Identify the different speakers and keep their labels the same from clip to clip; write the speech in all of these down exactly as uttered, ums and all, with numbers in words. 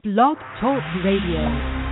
Speaker 1: Blog Talk Radio.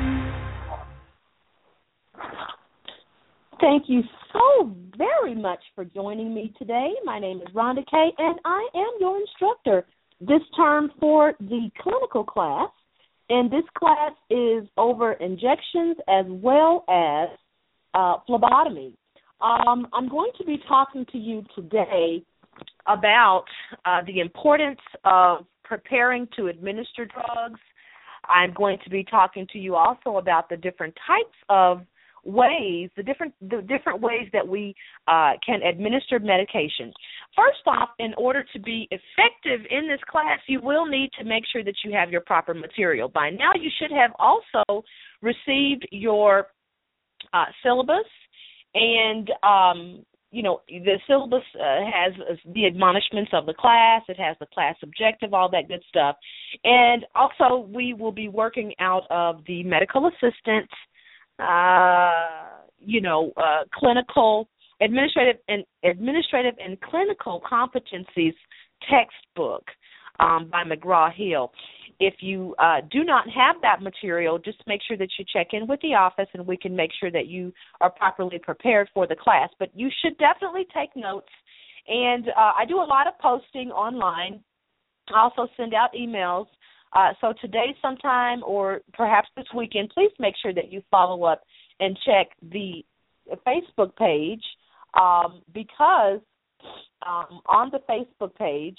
Speaker 2: Thank you so very much for joining me today. My name is Rhonda Kay, and I am your instructor this term for the clinical class. And this class is over injections as well as uh, phlebotomy. Um, I'm going to be talking to you today about uh, the importance of preparing to administer drugs. I'm going to be talking to you also about the different types of ways, the different the different ways that we uh, can administer medication. First off, in order to be effective in this class, you will need to make sure that you have your proper material. By now, you should have also received your uh, syllabus, and um, you know the syllabus uh, has the admonishments of the class. It has the class objective, all that good stuff, and also we will be working out of the medical assistant. Uh, you know, uh, clinical, administrative, and administrative and clinical competencies textbook um, by McGraw-Hill. If you uh, do not have that material, just make sure that you check in with the office, and we can make sure that you are properly prepared for the class. But you should definitely take notes, and uh, I do a lot of posting online. I also send out emails. Uh, so today sometime or perhaps this weekend, please make sure that you follow up and check the Facebook page um, because um, on the Facebook page,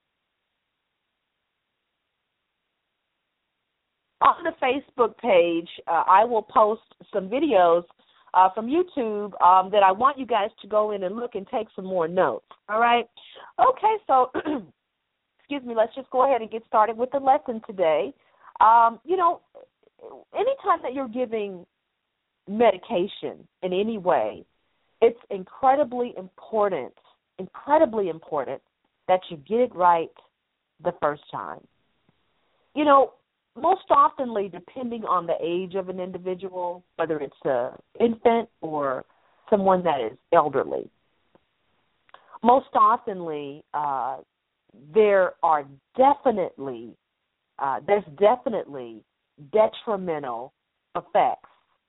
Speaker 2: on the Facebook page, uh, I will post some videos uh, from YouTube um, that I want you guys to go in and look and take some more notes. All right? Okay, so... Excuse me, let's just go ahead and get started with the lesson today. Um, you know, anytime that you're giving medication in any way, it's incredibly important, incredibly important that you get it right the first time. You know, most oftenly, depending on the age of an individual, whether it's an infant or someone that is elderly, most oftenly, uh, there are definitely, uh, there's definitely detrimental effects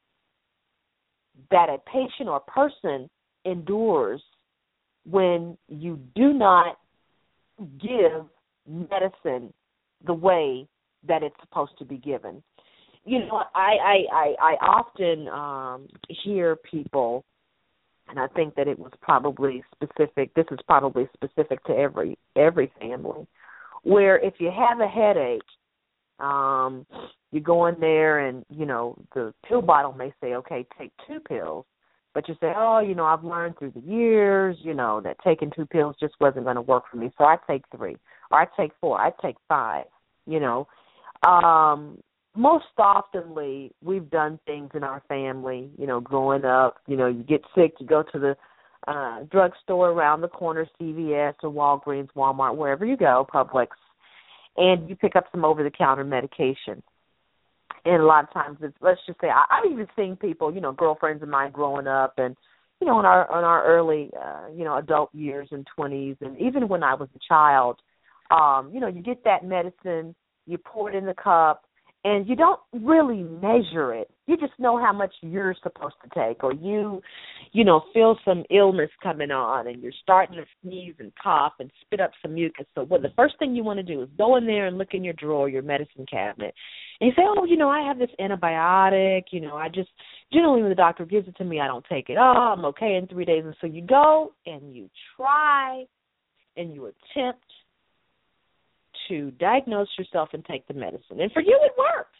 Speaker 2: that a patient or person endures when you do not give medicine the way that it's supposed to be given. You know, I, I, I, I often um, hear people, and I think that it was probably specific, this is probably specific to every every family, where if you have a headache, um, you go in there and, you know, the pill bottle may say, okay, take two pills. But you say, oh, you know, I've learned through the years, you know, that taking two pills just wasn't going to work for me, so I take three. Or I take four. I take five, you know. Um Most oftenly, we've done things in our family, you know, growing up, you know, you get sick, you go to the uh, drugstore around the corner, C V S or Walgreens, Walmart, wherever you go, Publix, and you pick up some over-the-counter medication. And a lot of times, it's, let's just say, I, I've even seen people, you know, girlfriends of mine growing up and, you know, in our in our early, uh, you know, adult years and twenties, and even when I was a child, um, you know, you get that medicine, you pour it in the cup, and you don't really measure it. You just know how much you're supposed to take, or you, you know, feel some illness coming on, and you're starting to sneeze and cough and spit up some mucus. So what the first thing you want to do is go in there and look in your drawer, your medicine cabinet, and you say, oh, you know, I have this antibiotic. You know, I just, generally when the doctor gives it to me, I don't take it. Oh, I'm okay in three days. And so you go and you try and you attempt to diagnose yourself and take the medicine. And for you, it works.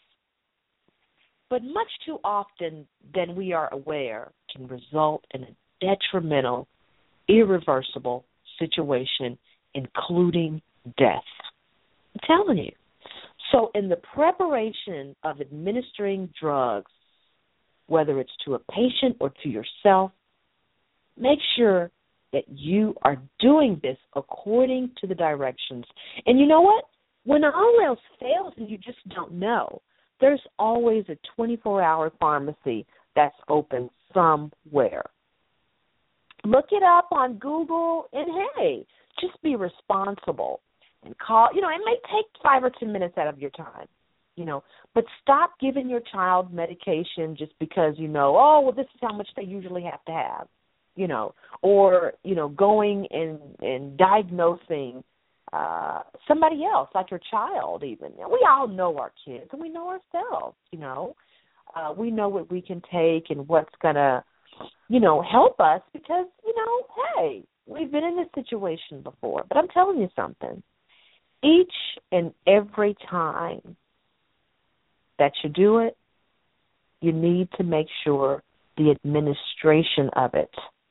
Speaker 2: But much too often than we are aware can result in a detrimental, irreversible situation, including death. I'm telling you. So in the preparation of administering drugs, whether it's to a patient or to yourself, make sure that you are doing this according to the directions. And you know what? When all else fails and you just don't know, there's always a twenty-four hour pharmacy that's open somewhere. Look it up on Google, and hey, just be responsible and call. You know, it may take five or ten minutes out of your time, you know. But stop giving your child medication just because you know, oh, well, this is how much they usually have to have, you know, or, you know, going and, and diagnosing uh, somebody else, like your child even. We all know our kids, and we know ourselves, you know. Uh, we know what we can take and what's going to, you know, help us because, you know, hey, we've been in this situation before. But I'm telling you something. Each and every time that you do it, you need to make sure the administration of it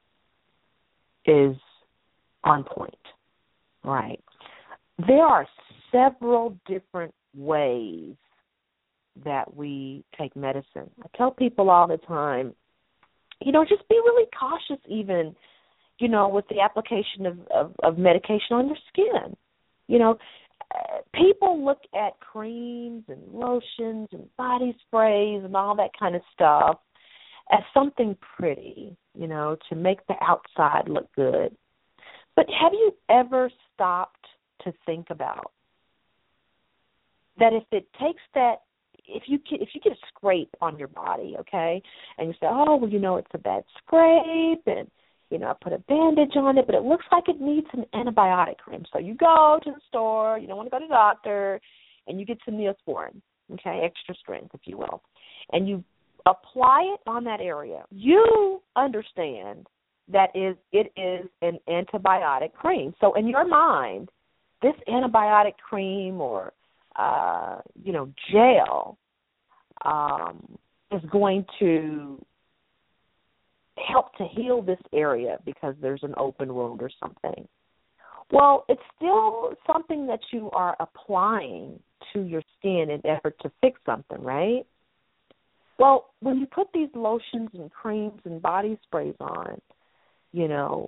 Speaker 2: is on point, right? There are several different ways that we take medicine. I tell people all the time, you know, just be really cautious even, you know, with the application of, of, of medication on your skin. You know, uh, people look at creams and lotions and body sprays and all that kind of stuff as something pretty, you know, to make the outside look good. But have you ever stopped to think about that if it takes that, if you if you get a scrape on your body, okay, and you say, oh, well, you know, it's a bad scrape, and, you know, I put a bandage on it, but it looks like it needs an antibiotic cream. So you go to the store, you don't want to go to the doctor, and you get some Neosporin, okay, extra strength, if you will, and you apply it on that area. You understand that is it is an antibiotic cream. So in your mind, this antibiotic cream or Uh, you know, gel um, is going to help to heal this area because there's an open wound or something. Well, it's still something that you are applying to your skin in effort to fix something, right? Well, when you put these lotions and creams and body sprays on, you know,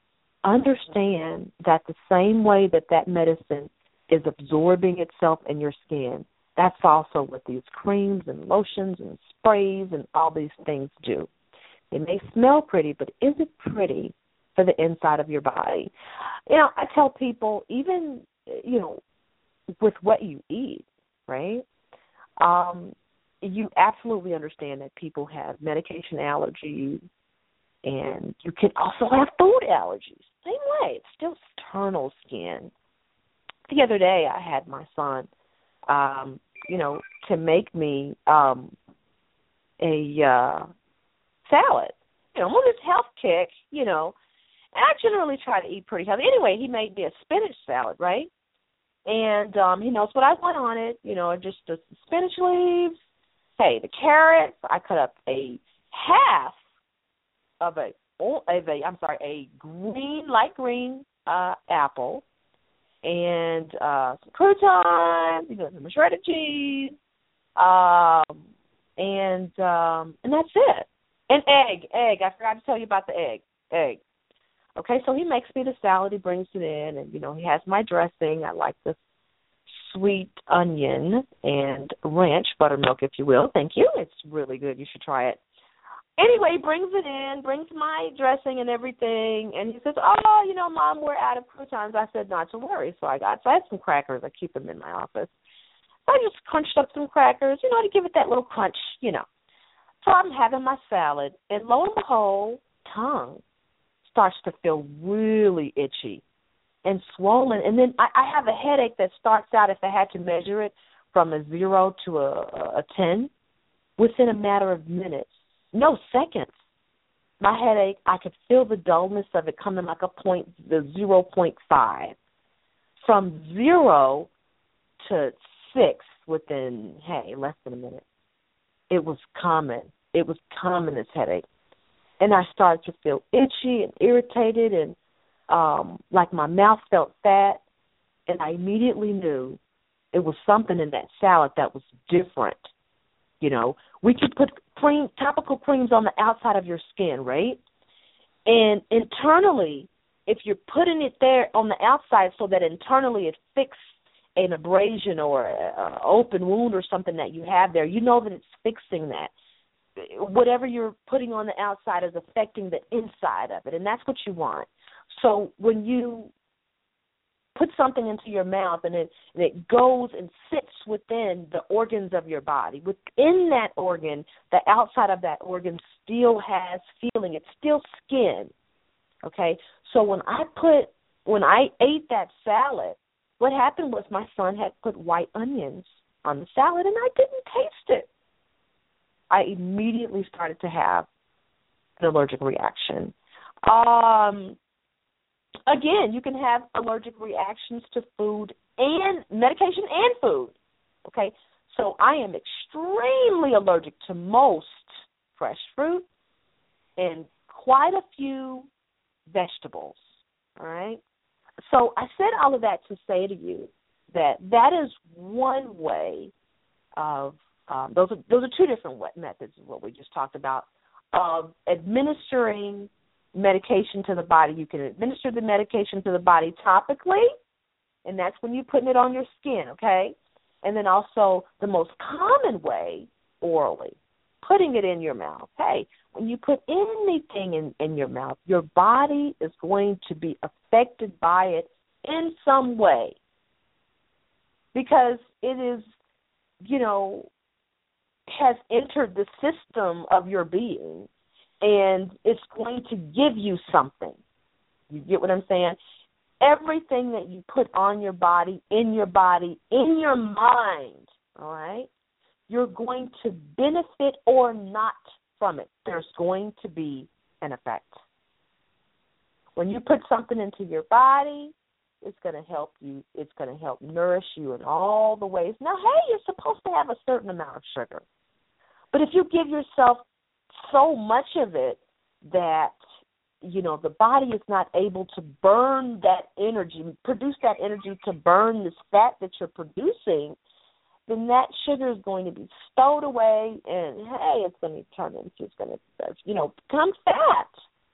Speaker 2: understand that the same way that that medicine is absorbing itself in your skin, that's also what these creams and lotions and sprays and all these things do. It may smell pretty, but is it pretty for the inside of your body? You know, I tell people, even, you know, with what you eat, right, um, you absolutely understand that people have medication allergies, and you can also have food allergies. Same way, it's still external skin. The other day I had my son, um, you know, to make me um, a uh, salad. You know, I'm on this health kick, you know, and I generally try to eat pretty healthy. Anyway, he made me a spinach salad, right? And um, he knows what I want on it, you know, just the spinach leaves, hey, the carrots. I cut up a half of a, of a I'm sorry, a green, light green uh, apple, and uh, some croutons, you know, some shredded cheese, um, and um, and that's it. And egg, egg. I forgot to tell you about the egg, egg. Okay, so he makes me the salad. He brings it in, and, you know, he has my dressing. I like the sweet onion and ranch buttermilk, if you will. Thank you. It's really good. You should try it. Anyway, he brings it in, brings my dressing and everything, and he says, oh, you know, Mom, we're out of croutons. I said, not to worry. So I got, so I had some crackers. I keep them in my office. So I just crunched up some crackers, you know, to give it that little crunch, you know. So I'm having my salad, and lo and behold, tongue starts to feel really itchy and swollen. And then I, I have a headache that starts out, if I had to measure it, from a zero to a, a ten within a matter of minutes. No seconds. My headache, I could feel the dullness of it coming like a point, the zero point five. From zero to six within, hey, less than a minute. It was common. It was common, this headache. And I started to feel itchy and irritated, and um, like my mouth felt fat. And I immediately knew it was something in that salad that was different. You know, we could put cream, topical creams on the outside of your skin, right? And internally, if you're putting it there on the outside so that internally it fixes an abrasion or an open wound or something that you have there, you know that it's fixing that. Whatever you're putting on the outside is affecting the inside of it, and that's what you want. So when you put something into your mouth and it, and it goes and sits within the organs of your body. Within that organ, the outside of that organ still has feeling. It's still skin, okay? So when I put, when I ate that salad, what happened was my son had put white onions on the salad, and I didn't taste it. I immediately started to have an allergic reaction. Um, again, you can have allergic reactions to food and medication and food, okay? So I am extremely allergic to most fresh fruit and quite a few vegetables, all right? So I said all of that to say to you that that is one way of, um, those are those are two different methods of what we just talked about, of administering medication to the body. You can administer the medication to the body topically, and that's when you're putting it on your skin, okay? And then also the most common way, orally, putting it in your mouth. Hey, when you put anything in, in your mouth, your body is going to be affected by it in some way because it is, you know, has entered the system of your being, and it's going to give you something. You get what I'm saying? Everything that you put on your body, in your body, in your mind, all right, you're going to benefit or not from it. There's going to be an effect. When you put something into your body, it's going to help you. It's going to help nourish you in all the ways. Now, hey, you're supposed to have a certain amount of sugar. But if you give yourself so much of it that, you know, the body is not able to burn that energy, produce that energy to burn this fat that you're producing, then that sugar is going to be stowed away, and, hey, it's going to turn into, it's going to, you know, become fat.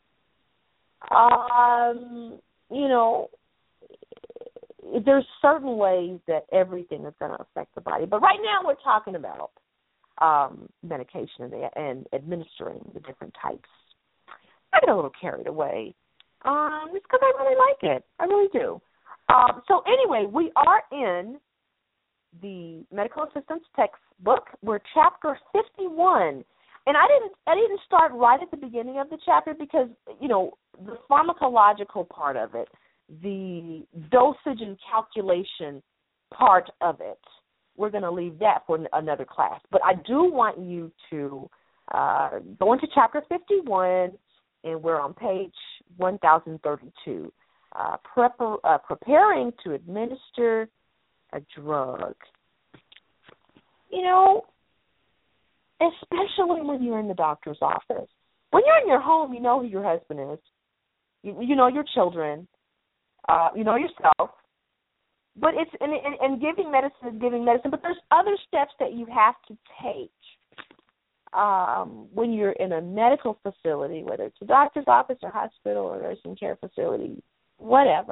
Speaker 2: Um, you know, there's certain ways that everything is going to affect the body. But right now we're talking about um, medication and, and administering the different types. I get a little carried away. Um, it's because I really like it. I really do. Um, so anyway, we are in the medical assistance textbook. We're chapter fifty-one. And I didn't I didn't start right at the beginning of the chapter because, you know, the pharmacological part of it, the dosage and calculation part of it, we're going to leave that for another class. But I do want you to uh, go into chapter fifty-one, and we're on page one thousand thirty-two, uh, prepar- uh, preparing to administer a drug. You know, especially when you're in the doctor's office. When you're in your home, you know who your husband is. You, you know your children. Uh, you know yourself. But it's and, and, and giving medicine is giving medicine. But there's other steps that you have to take um, when you're in a medical facility, whether it's a doctor's office or hospital or nursing care facility, whatever.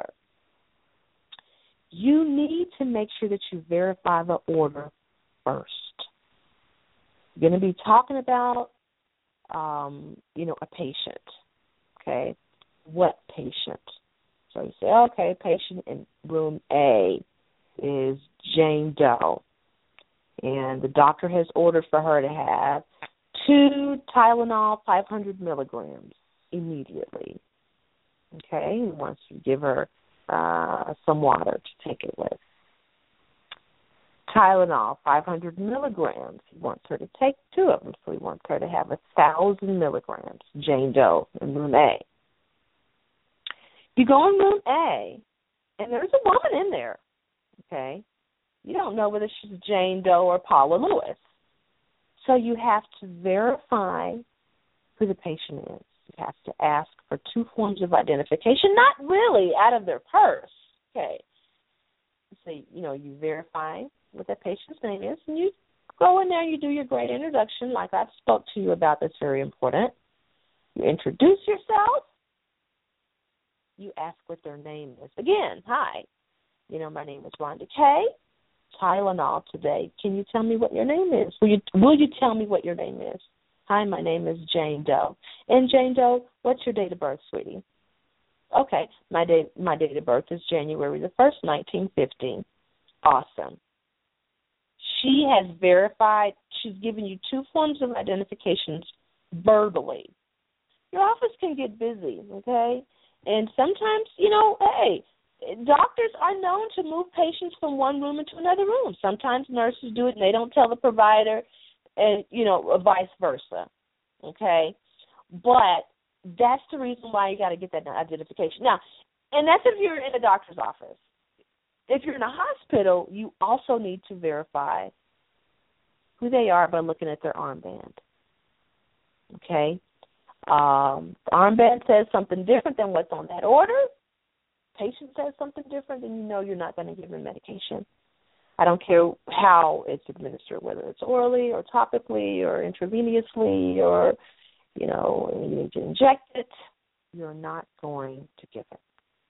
Speaker 2: You need to make sure that you verify the order first. You're going to be talking about, um, you know, a patient, okay? What patient? So you say, okay, patient in room A is Jane Doe, and the doctor has ordered for her to have two Tylenol five hundred milligrams immediately, okay? And once you give her uh, some water to take it with. Tylenol, five hundred milligrams. He wants her to take two of them, so he wants her to have one thousand milligrams, Jane Doe, in room A. You go in room A, and there's a woman in there, okay? You don't know whether she's Jane Doe or Paula Lewis. So you have to verify who the patient is. You have to ask for two forms of identification, not really out of their purse, okay? So, you know, you verify what that patient's name is, and you go in there and you do your great introduction like I spoke to you about. That's very important. You introduce yourself. You ask what their name is. Again, hi. You know, my name is Rhonda Kay. Tylenol today. Can you tell me what your name is? Will you, will you tell me what your name is? Hi, my name is Jane Doe. And Jane Doe, what's your date of birth, sweetie? Okay, my date my date of birth is January the first, nineteen fifty. Awesome. She has verified. She's given you two forms of identifications verbally. Your office can get busy, okay? And sometimes, you know, hey, doctors are known to move patients from one room into another room. Sometimes nurses do it and they don't tell the provider, and, you know, vice versa, okay? But that's the reason why you got to get that identification. Now, and that's if you're in a doctor's office. If you're in a hospital, you also need to verify who they are by looking at their armband, okay? Um, the armband says something different than what's on that order. Patient says something different, then you know you're not going to give them medication. I don't care how it's administered, whether it's orally or topically or intravenously or, you know, you need to inject it. You're not going to give it.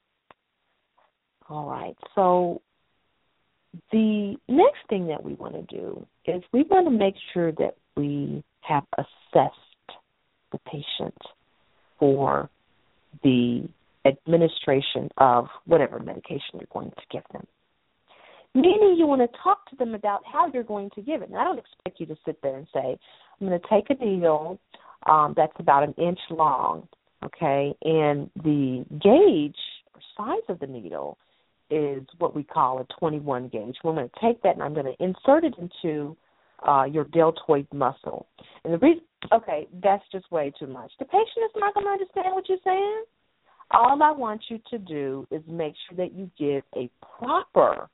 Speaker 2: All right. So the next thing that we want to do is we want to make sure that we have assessed the patient for the administration of whatever medication you're going to give them. Meaning you want to talk to them about how you're going to give it. And I don't expect you to sit there and say, I'm going to take a needle um, that's about an inch long, okay, and the gauge or size of the needle is what we call a twenty-one gauge. We're going to take that and I'm going to insert it into uh, your deltoid muscle. And the reason, okay, that's just way too much. The patient is not going to understand what you're saying. All I want you to do is make sure that you give a proper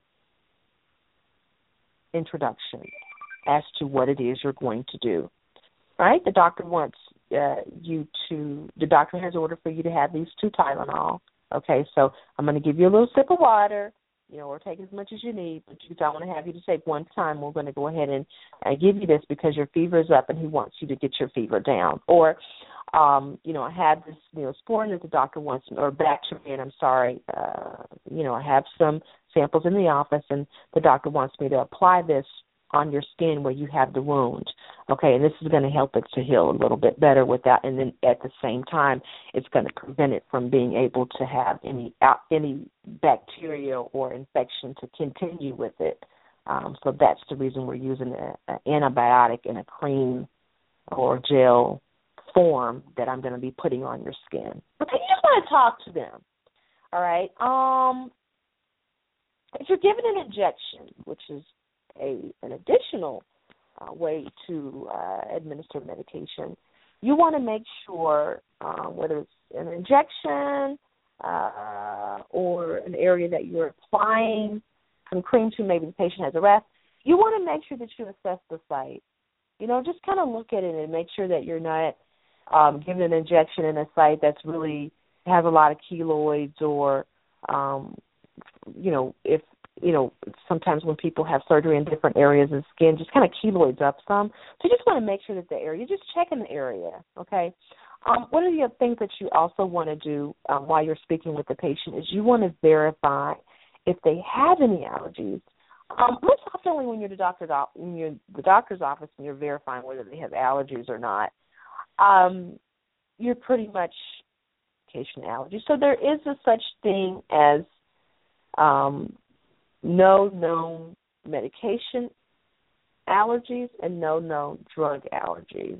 Speaker 2: introduction as to what it is you're going to do. Right? The doctor wants uh, you to, the doctor has ordered for you to have these two Tylenol. Okay, so I'm going to give you a little sip of water, you know, or take as much as you need, but you don't want to have you to take one time. We're going to go ahead and uh, give you this because your fever is up and he wants you to get your fever down. Or, um, you know, I have this, you know, Neosporin that the doctor wants, or Bactrim, I'm sorry, uh, you know, I have some samples in the office and the doctor wants me to apply this on your skin where you have the wound. Okay, and this is going to help it to heal a little bit better without, and then at the same time, it's going to prevent it from being able to have any any bacteria or infection to continue with it. Um, so that's the reason we're using an antibiotic in a cream or gel form that I'm going to be putting on your skin. Okay, you just want to talk to them. All right. Um, if you're given an injection, which is a an additional uh, way to uh, administer medication, you want to make sure, uh, whether it's an injection uh, or an area that you're applying some cream to, maybe the patient has a rash, you want to make sure that you assess the site. You know, just kind of look at it and make sure that you're not um, giving an injection in a site that's really has a lot of keloids or, um, you know, if you know, sometimes when people have surgery in different areas of the skin, just kind of keloids up some. So you just want to make sure that the area, just checking the area, okay? Um, one of the other things that you also want to do um, while you're speaking with the patient is you want to verify if they have any allergies. Um, most often when you're the doctor's when you're the doctor's office and you're verifying whether they have allergies or not, um, you're pretty much patient allergies. So there is a such thing as um, no known medication allergies and no known drug allergies.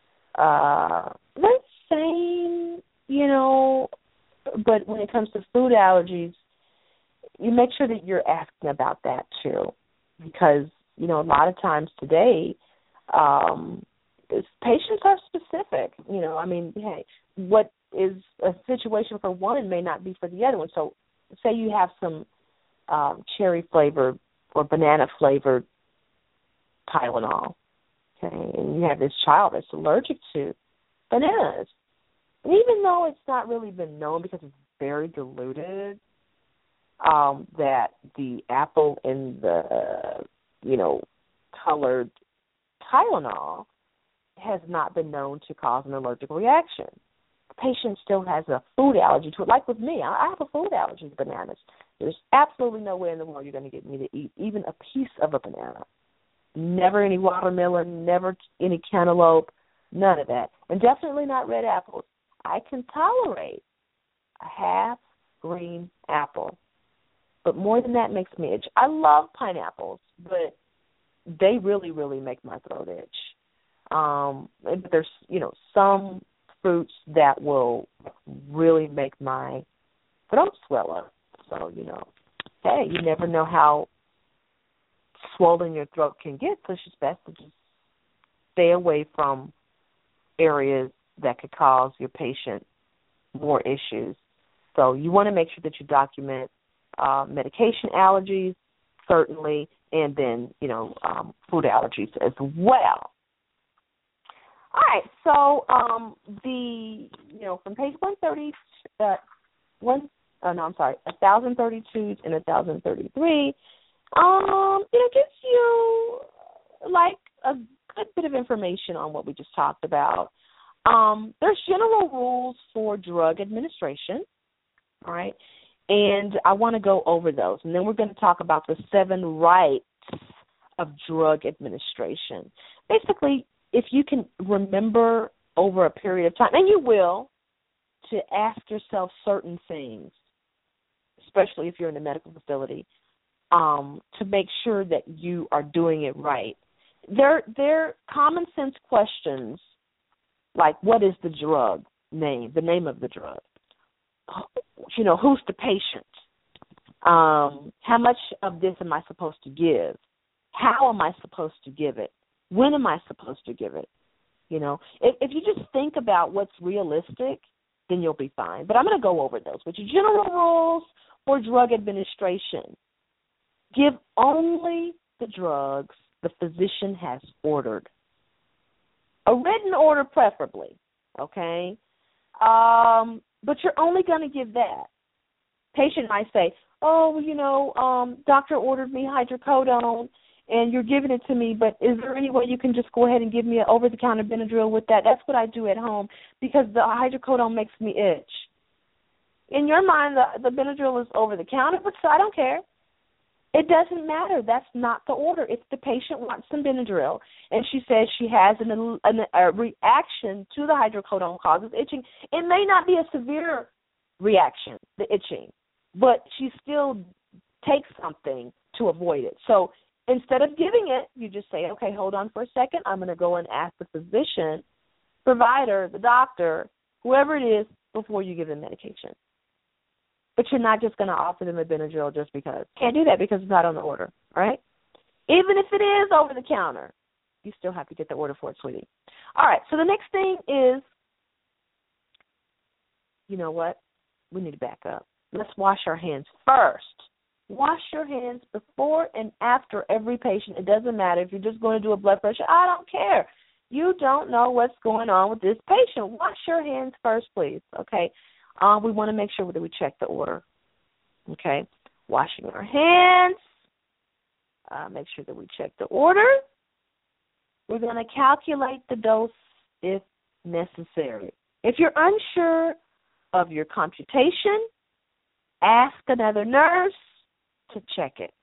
Speaker 2: Uh, that's same, you know, but when it comes to food allergies, you make sure that you're asking about that too, because, you know, a lot of times today, um, patients are specific. You know, I mean, hey, what is a situation for one may not be for the other one. So say you have some Um, cherry-flavored or banana-flavored Tylenol, okay, and you have this child that's allergic to bananas. And even though it's not really been known because it's very diluted, um, that the apple and the, you know, colored Tylenol has not been known to cause an allergic reaction. The patient still has a food allergy to it. Like with me, I have a food allergy to bananas. There's absolutely no way in the world you're going to get me to eat even a piece of a banana. Never any watermelon, never any cantaloupe, none of that. And definitely not red apples. I can tolerate a half green apple. But more than that makes me itch. I love pineapples, but they really, really make my throat itch. Um, but there's, you know, some fruits that will really make my throat swell up. So, you know, hey, you never know how swollen your throat can get, so it's just best to just stay away from areas that could cause your patient more issues. So you want to make sure that you document uh, medication allergies, certainly, and then, you know, um, food allergies as well. All right, so um, the, you know, from page one thirty, uh, one, oh, no, I'm sorry, one thousand thirty-two and one thousand thirty-three, um, you know, gives you, like, a good bit of information on what we just talked about. Um, there's general rules for drug administration, all right, and I want to go over those, and then we're going to talk about the seven rights of drug administration. Basically, if you can remember over a period of time, and you will, to ask yourself certain things, especially if you're in a medical facility, um, to make sure that you are doing it right. They're, they're common sense questions, like what is the drug name, the name of the drug? You know, who's the patient? Um, how much of this am I supposed to give? How am I supposed to give it? When am I supposed to give it? You know, if, if you just think about what's realistic, then you'll be fine. But I'm going to go over those. Which are general rules for drug administration. Give only the drugs the physician has ordered. A written order preferably, okay? Um, but you're only going to give that. Patient might say, oh, well, you know, um, doctor ordered me hydrocodone, and you're giving it to me, but is there any way you can just go ahead and give me an over-the-counter Benadryl with that? That's what I do at home because the hydrocodone makes me itch. In your mind, the, the Benadryl is over-the-counter, but so I don't care. It doesn't matter. That's not the order. If the patient wants some Benadryl and she says she has an, an, a reaction to the hydrocodone causes itching, it may not be a severe reaction, the itching, but she still takes something to avoid it. So instead of giving it, you just say, okay, hold on for a second. I'm going to go and ask the physician, provider, the doctor, whoever it is, before you give them medication. But you're not just going to offer them a Benadryl just because. Can't do that because it's not on the order, right? Even if it is over the counter, you still have to get the order for it, sweetie. All right, so the next thing is, you know what? We need to back up. Let's wash our hands first. Wash your hands before and after every patient. It doesn't matter if you're just going to do a blood pressure. I don't care. You don't know what's going on with this patient. Wash your hands first, please, okay? Uh, we want to make sure that we check the order, okay? Washing our hands. Uh, make sure that we check the order. We're going to calculate the dose if necessary. If you're unsure of your computation, ask another nurse to check it.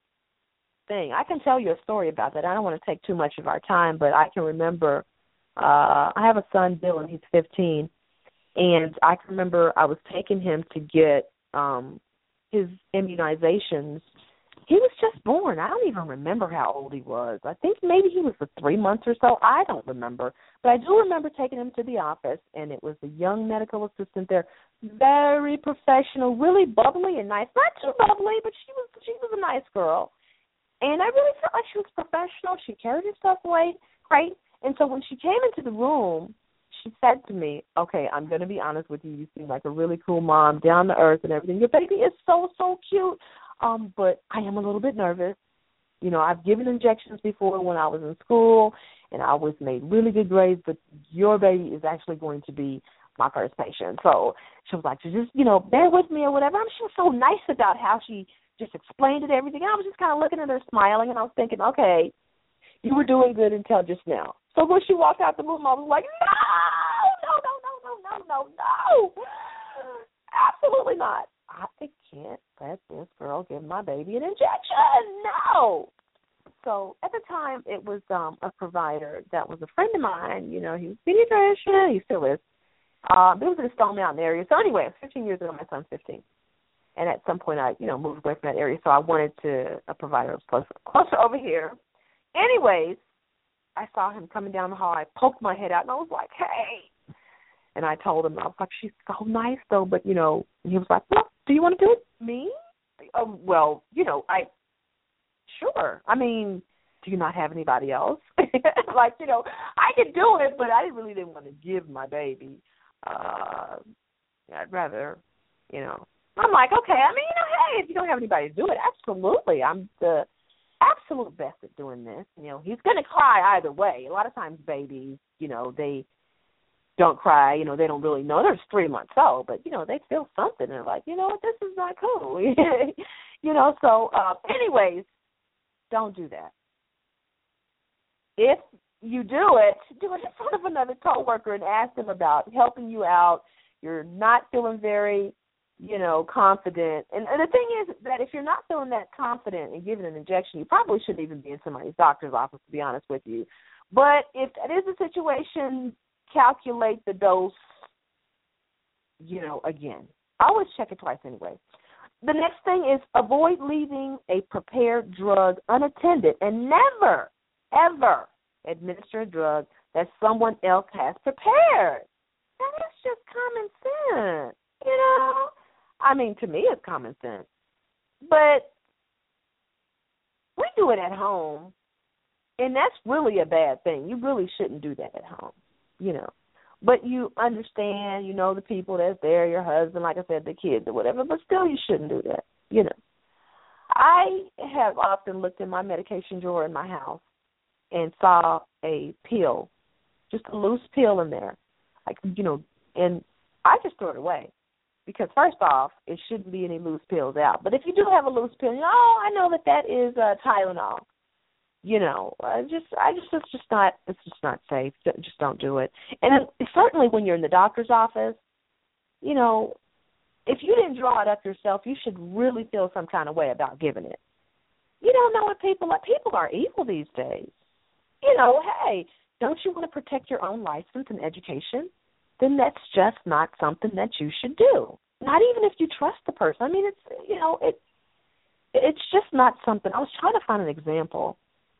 Speaker 2: Thing. I can tell you a story about that. I don't want to take too much of our time, but I can remember uh, I have a son, Dylan, he's fifteen, and I can remember I was taking him to get um, his immunizations. He was just born. I don't even remember how old he was. I think maybe he was for three months or so. I don't remember. But I do remember taking him to the office, and it was a young medical assistant there, very professional, really bubbly and nice. Not too bubbly, but she was she was a nice girl. And I really felt like she was professional. She carried herself away great. And so when she came into the room, she said to me, okay, I'm going to be honest with you. You seem like a really cool mom, down to earth and everything. Your baby is so, so cute. Um, but I am a little bit nervous. You know, I've given injections before when I was in school, and I always made really good grades, but your baby is actually going to be my first patient. So she was like, just, you know, bear with me or whatever. I mean, she was so nice about how she just explained it, everything. I was just kind of looking at her, smiling, and I was thinking, okay, you were doing good until just now. So when she walked out the room, I was like, no, no, no, no, no, no, no, no. Absolutely not. I can't let this girl give my baby an injection. No. So at the time, it was um, a provider that was a friend of mine. You know, he was a pediatrician. He still is. Uh, but it was in the Stone Mountain area. So anyway, it was fifteen years ago. My son's fifteen. And at some point, I, you know, moved away from that area, so I wanted to a provider was closer, closer over here. Anyways, I saw him coming down the hall. I poked my head out, and I was like, hey. And I told him, I was like, she's so nice, though, but, you know, and he was like, well, do you want to do it? Me? Um, well, you know, I, sure. I mean, do you not have anybody else? Like, you know, I could do it, but I really didn't want to give my baby. Uh, I'd rather, you know. I'm like, okay, I mean, you know, hey, if you don't have anybody to do it, absolutely. I'm the absolute best at doing this. You know, he's going to cry either way. A lot of times babies, you know, they don't cry. You know, they don't really know. They're just three months old, but, you know, they feel something. They're like, you know what, this is not cool. You know, so uh, anyways, don't do that. If you do it, do it in front of another coworker and ask them about helping you out. You're not feeling very, you know, confident. And, and the thing is that if you're not feeling that confident in giving an injection, you probably shouldn't even be in somebody's doctor's office, to be honest with you. But if that is a situation, calculate the dose, you know, again. I always check it twice anyway. The next thing is avoid leaving a prepared drug unattended and never, ever administer a drug that someone else has prepared. Now, that's just common sense, you know. I mean, to me, it's common sense. But we do it at home, and that's really a bad thing. You really shouldn't do that at home, you know. But you understand, you know, the people that's there, your husband, like I said, the kids or whatever, but still you shouldn't do that, you know. I have often looked in my medication drawer in my house and saw a pill, just a loose pill in there, like, you know, and I just throw it away. Because first off, it shouldn't be any loose pills out. But if you do have a loose pill, you know, oh, I know that that is uh, Tylenol. You know, uh, just I just it's just not it's just not safe. Just don't do it. And then, certainly when you're in the doctor's office, you know, if you didn't draw it up yourself, you should really feel some kind of way about giving it. You don't know what people are. People are evil these days. You know, hey, don't you want to protect your own license and education? Then that's just not something that you should do. Not even if you trust the person. I mean, it's, you know, it it's just not something. I was trying to find an example.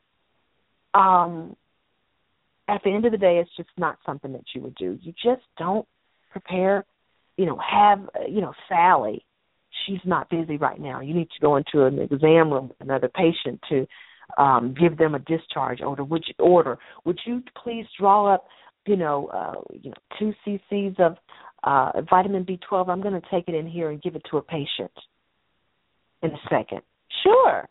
Speaker 2: Um, at the end of the day, it's just not something that you would do. You just don't prepare, you know, have, you know, Sally, she's not busy right now. You need to go into an exam room with another patient to um, give them a discharge order. Would you order? Would you please draw up, you know, uh, you know, two cc's of uh, vitamin B twelve? I'm going to take it in here and give it to a patient in a second. Sure.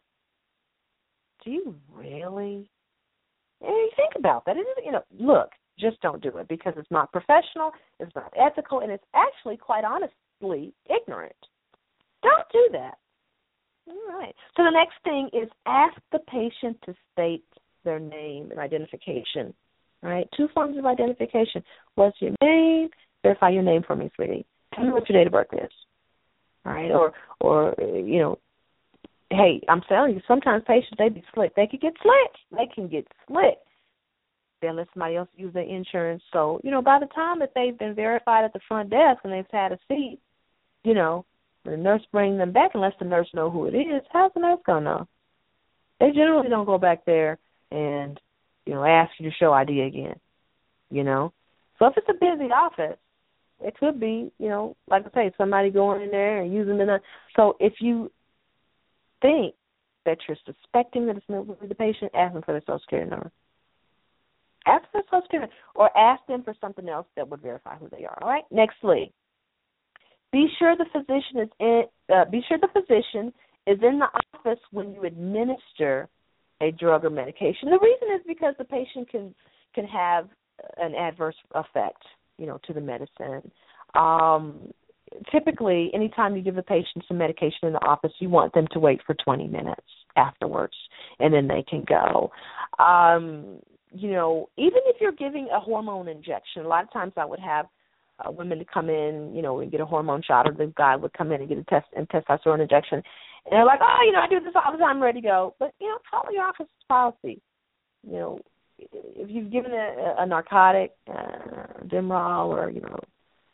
Speaker 2: Do you really? And you think about that. It is, you know, look, just don't do it because it's not professional, it's not ethical, and it's actually, quite honestly, ignorant. Don't do that. All right. So the next thing is ask the patient to state their name and identification. All right, two forms of identification. What's your name? Verify your name for me, sweetie. Tell me what your date of birth is. All right, or, or you know, hey, I'm telling you, sometimes patients, they be slick. They can get slick. They can get slick. They'll let somebody else use their insurance. So, you know, by the time that they've been verified at the front desk and they've had a seat, you know, the nurse brings them back unless the nurse know who it is. How's the nurse going to know? They generally don't go back there and, you know, ask you to show I D again, you know. So if it's a busy office, it could be, you know, like I say, somebody going in there and using the. So if you think that you're suspecting that it's not the patient, ask them for their social security number. Ask for their social security number, or ask them for something else that would verify who they are. All right. Nextly, be sure the physician is in. Uh, be sure the physician is in the office when you administer a drug or medication. The reason is because the patient can can have an adverse effect, you know, to the medicine. Um, typically, anytime you give a patient some medication in the office, you want them to wait for twenty minutes afterwards, and then they can go. Um, you know, even if you're giving a hormone injection, a lot of times I would have uh, women to come in, you know, and get a hormone shot, or the guy would come in and get a test and testosterone injection. And they're like, oh, you know, I do this all the time, I'm ready to go. But, you know, follow your office's policy. You know, if you've given a, a narcotic, uh, Demerol, or, you know,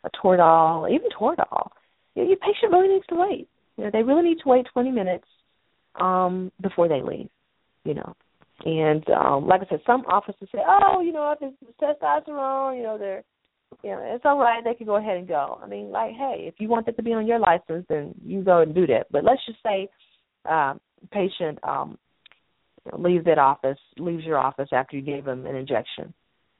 Speaker 2: a Toradol, even Toradol, you know, your patient really needs to wait. You know, they really need to wait twenty minutes um, before they leave, you know. And um, like I said, some offices say, oh, you know, if it's testosterone, you know, they're, you know, it's all right, they can go ahead and go. I mean, like, hey, if you want that to be on your license, then you go and do that. But let's just say um, patient um, you know, leaves that office, leaves your office after you gave them an injection.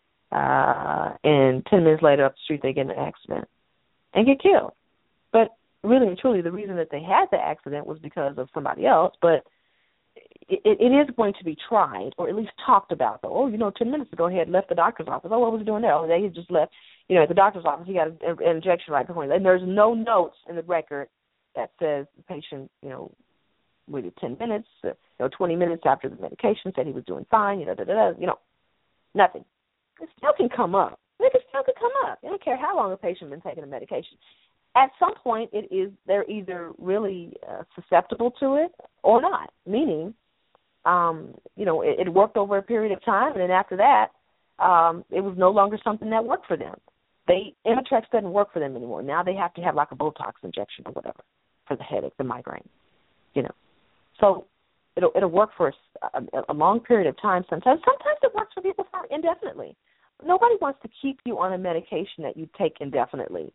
Speaker 2: Uh, and ten minutes later up the street they get in an accident and get killed. But really and truly the reason that they had the accident was because of somebody else, but it, it is going to be tried or at least talked about. Though. Oh, you know, ten minutes ago he had left the doctor's office. Oh, what was he doing there? Oh, they had just left, you know, at the doctor's office. He got an, an injection right before him. And there's no notes in the record that says the patient, you know, waited ten minutes, uh, you know, twenty minutes after the medication, said he was doing fine, you know, da, da, da, you know, nothing. It still can come up. It still can come up. I don't care how long a patient has been taking the medication. At some point, it is they're either really uh, susceptible to it or not, meaning, um, you know, it, it worked over a period of time, and then after that, um, it was no longer something that worked for them. They Imitrex doesn't work for them anymore. Now they have to have like a Botox injection or whatever for the headache, the migraine, you know. So it'll it'll work for a, a, a long period of time. Sometimes, sometimes it works for people for indefinitely. Nobody wants to keep you on a medication that you take indefinitely.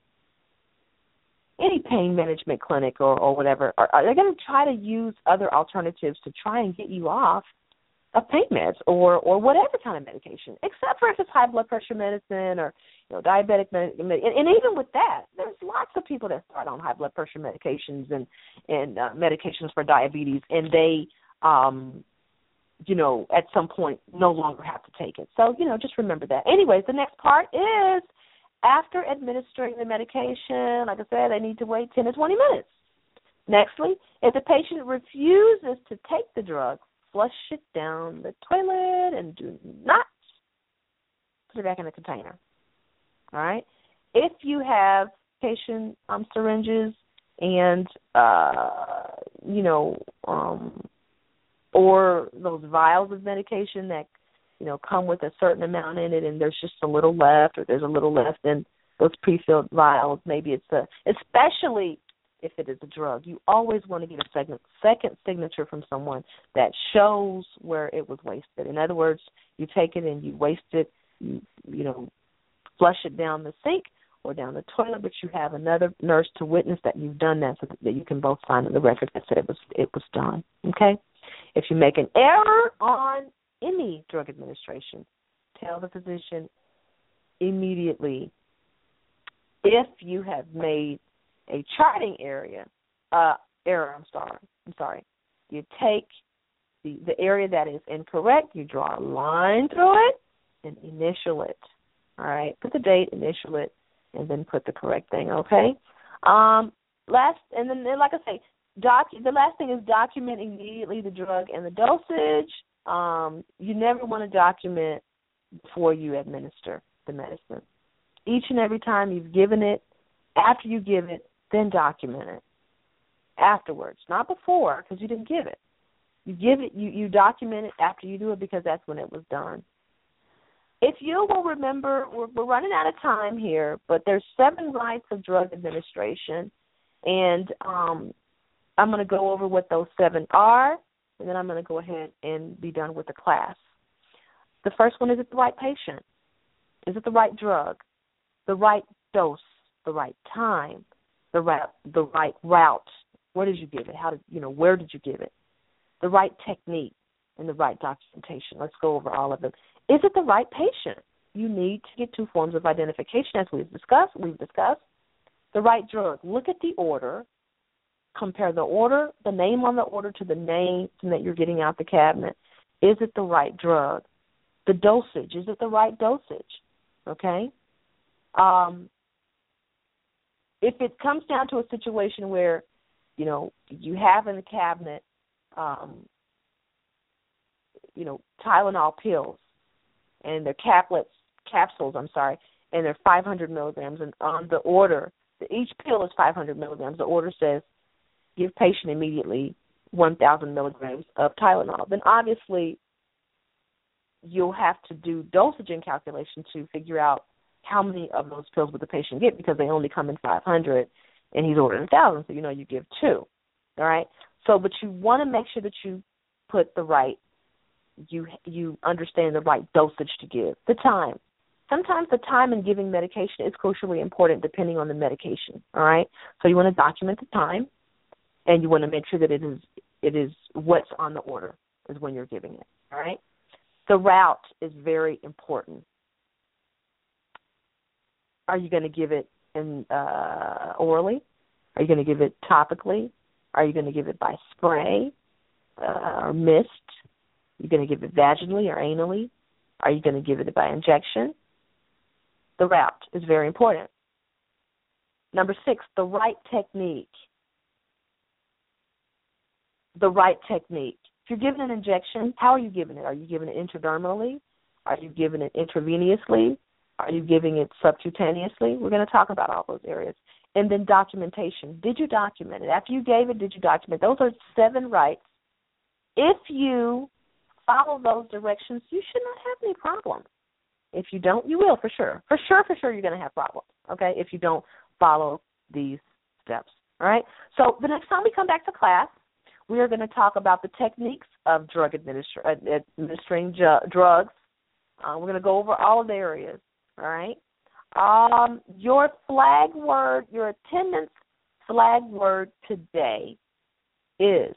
Speaker 2: Any pain management clinic or, or whatever, are, are they going to try to use other alternatives to try and get you off of pain meds or, or whatever kind of medication, except for if it's high blood pressure medicine or you know diabetic medicine. And, and even with that, there's lots of people that start on high blood pressure medications and, and uh, medications for diabetes, and they, um, you know, at some point no longer have to take it. So, you know, just remember that. Anyways, the next part is after administering the medication, like I said, they need to wait ten to twenty minutes. Nextly, if the patient refuses to take the drug, flush it down the toilet and do not put it back in the container. All right? If you have patient um, syringes and, uh, you know, um, or those vials of medication that, you know, come with a certain amount in it and there's just a little left or there's a little left in those pre-filled vials, maybe it's a, especially if it is a drug, you always want to get a second, second signature from someone that shows where it was wasted. In other words, you take it and you waste it, you, you know, flush it down the sink or down the toilet, but you have another nurse to witness that you've done that so that you can both sign on the record that said it was it was done, okay? If you make an error on any drug administration, tell the physician immediately. If you have made a charting area, uh, error, I'm sorry, I'm sorry, you take the, the area that is incorrect, you draw a line through it and initial it, all right? Put the date, initial it, and then put the correct thing, okay? Um, last, and then, like I say, doc, the last thing is document immediately the drug and the dosage. Um, you never want to document before you administer the medicine. Each and every time you've given it, after you give it, then document it afterwards, not before because you didn't give it. You give it, you, you document it after you do it because that's when it was done. If you will remember, we're, we're running out of time here, but there's seven rights of drug administration, and um, I'm going to go over what those seven are, and then I'm going to go ahead and be done with the class. The first one is it the right patient? Is it the right drug? The right dose? The right time? The right, the right route? Where did you give it? How did you know? Where did you give it? The right technique and the right documentation. Let's go over all of them. Is it the right patient? You need to get two forms of identification, as we've discussed. We've discussed the right drug. Look at the order. Compare the order, the name on the order to the name that you're getting out the cabinet. Is it the right drug? The dosage. Is it the right dosage? Okay. Um, if it comes down to a situation where, you know, you have in the cabinet, um, you know, Tylenol pills, and they're caplets, capsules, I'm sorry, and they're five hundred milligrams, and on the order, each pill is five hundred milligrams. The order says, give patient immediately one thousand milligrams of Tylenol. Then obviously you'll have to do dosaging calculation to figure out how many of those pills would the patient get, because they only come in five hundred and he's ordering one thousand, so you know you give two, all right? So, but you want to make sure that you put the right, you you understand the right dosage to give, the time. Sometimes the time in giving medication is crucially important depending on the medication, all right? So you want to document the time, and you want to make sure that it is it is what's on the order is when you're giving it, all right? The route is very important. Are you going to give it in uh, orally? Are you going to give it topically? Are you going to give it by spray uh, or mist? Are you going to give it vaginally or anally? Are you going to give it by injection? The route is very important. Number six, the right technique. The right technique. If you're giving an injection, how are you giving it? Are you giving it intradermally? Are you giving it intravenously? Are you giving it subcutaneously? We're going to talk about all those areas. And then documentation. Did you document it? After you gave it, did you document? Those are seven rights. If you follow those directions, you should not have any problems. If you don't, you will for sure. For sure, for sure, you're going to have problems, okay, if you don't follow these steps, all right? So the next time we come back to class, we are going to talk about the techniques of drug administra- administering ju- drugs. Uh, we're going to go over all of the areas, all right? Um, your flag word, your attendance flag word today is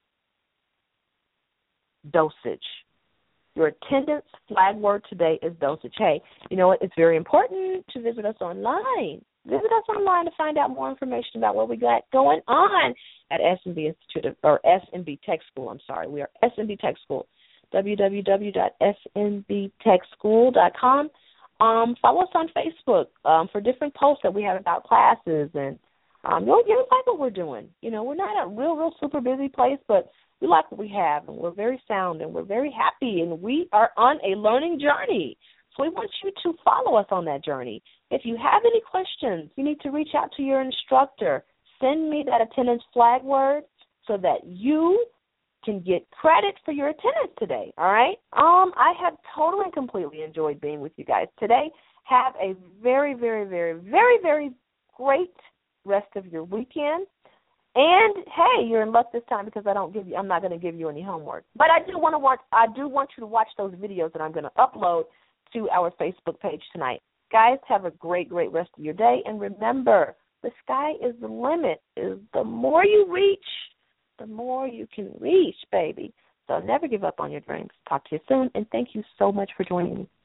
Speaker 2: dosage. Your attendance flag word today is dosage. Hey, you know what? It's very important to visit us online. Visit us online to find out more information about what we got going on at S M B Institute of, or S M B Tech School. I'm sorry. We are S M B Tech School. w w w dot s m b tech school dot com. Um, follow us on Facebook um, for different posts that we have about classes, and um, you'll, you'll like what we're doing. You know, we're not a real, real super busy place, but we like what we have, and we're very sound, and we're very happy, and we are on a learning journey. So we want you to follow us on that journey. If you have any questions, you need to reach out to your instructor. Send me that attendance flag word so that you can get credit for your attendance today, all right? Um, I have totally and completely enjoyed being with you guys today. Have a very, very, very, very, very great rest of your weekend. And hey, you're in luck this time because I don't give you. I'm not going to give you any homework. But I do want to watch. I do want you to watch those videos that I'm going to upload to our Facebook page tonight. Guys, have a great, great rest of your day. And remember, the sky is the limit. Is the more you reach, the more you can reach, baby. So never give up on your dreams. Talk to you soon, and thank you so much for joining me.